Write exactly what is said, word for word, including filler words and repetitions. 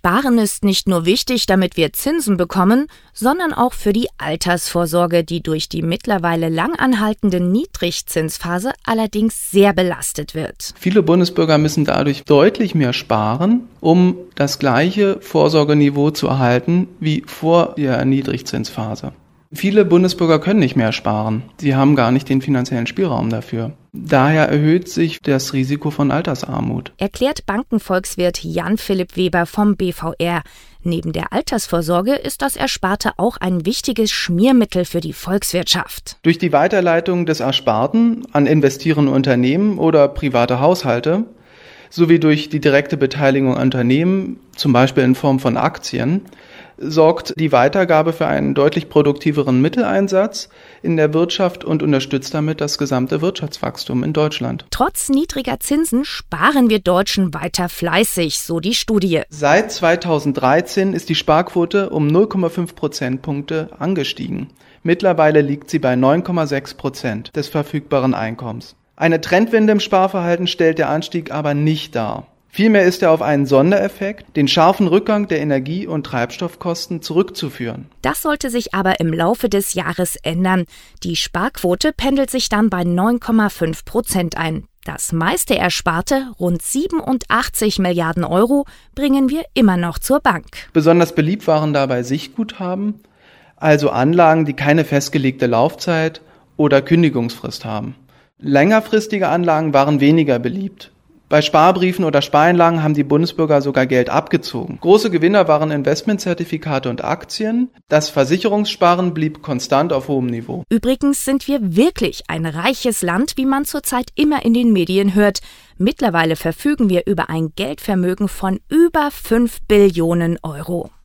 Sparen ist nicht nur wichtig, damit wir Zinsen bekommen, sondern auch für die Altersvorsorge, die durch die mittlerweile lang anhaltende Niedrigzinsphase allerdings sehr belastet wird. Viele Bundesbürger müssen dadurch deutlich mehr sparen, um das gleiche Vorsorgeniveau zu erhalten wie vor der Niedrigzinsphase. Viele Bundesbürger können nicht mehr sparen. Sie haben gar nicht den finanziellen Spielraum dafür. Daher erhöht sich das Risiko von Altersarmut. Erklärt Bankenvolkswirt Jan-Philipp Weber vom B V R. Neben der Altersvorsorge ist das Ersparte auch ein wichtiges Schmiermittel für die Volkswirtschaft. Durch die Weiterleitung des Ersparten an investierende Unternehmen oder private Haushalte sowie durch die direkte Beteiligung an Unternehmen, zum Beispiel in Form von Aktien, sorgt die Weitergabe für einen deutlich produktiveren Mitteleinsatz in der Wirtschaft und unterstützt damit das gesamte Wirtschaftswachstum in Deutschland. Trotz niedriger Zinsen sparen wir Deutschen weiter fleißig, so die Studie. Seit zweitausenddreizehn ist die Sparquote um null Komma fünf Prozentpunkte angestiegen. Mittlerweile liegt sie bei neun Komma sechs Prozent des verfügbaren Einkommens. Eine Trendwende im Sparverhalten stellt der Anstieg aber nicht dar. Vielmehr ist er auf einen Sondereffekt, den scharfen Rückgang der Energie- und Treibstoffkosten, zurückzuführen. Das sollte sich aber im Laufe des Jahres ändern. Die Sparquote pendelt sich dann bei neun Komma fünf Prozent ein. Das meiste Ersparte, rund siebenundachtzig Milliarden Euro, bringen wir immer noch zur Bank. Besonders beliebt waren dabei Sichtguthaben, also Anlagen, die keine festgelegte Laufzeit oder Kündigungsfrist haben. Längerfristige Anlagen waren weniger beliebt. Bei Sparbriefen oder Spareinlagen haben die Bundesbürger sogar Geld abgezogen. Große Gewinner waren Investmentzertifikate und Aktien. Das Versicherungssparen blieb konstant auf hohem Niveau. Übrigens sind wir wirklich ein reiches Land, wie man zurzeit immer in den Medien hört. Mittlerweile verfügen wir über ein Geldvermögen von über fünf Billionen Euro.